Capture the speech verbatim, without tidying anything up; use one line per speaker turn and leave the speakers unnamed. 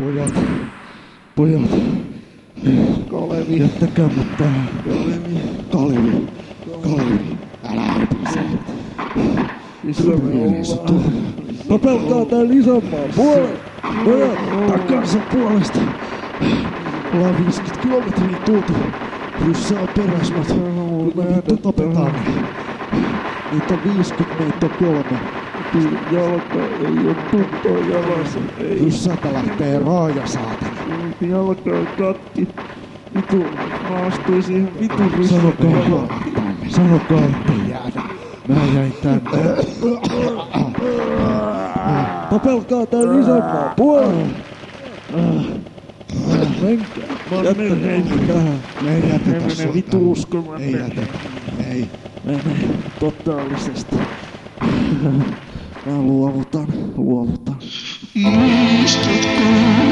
Pojat, pojat. Kalevi. Jättäkää mut tähän. Kalevi. Kalevi. Kalevi. Älä höpise. Isommaa. Tapelkaa tän isommaa puolet. Pojat, takkansa puolesta. Ollaan viisikymmentä kilometriä tultu. Ryssä on peräsmät. Kun me vittu tapetaan. Niitä on viisikymmentä, meitä on kolme. Jalka ei oo puntoa jalassa. Ryssältä lähtee raaja, saatana. Jalka on katki. Vitu, mä astuin siihen vitun ryssältä. Sanokaa, sanokaa, ettei jäädä. Mä jäin tänne. Tapelkaa tän isommaa puolella. Menkää. Jättäkää. Me ei jätetä sua. Mene vitu uskomaan. Ei jätetä. Ei. Mene totaalisesti. Mä luovutan. Luovutan. Muistatko?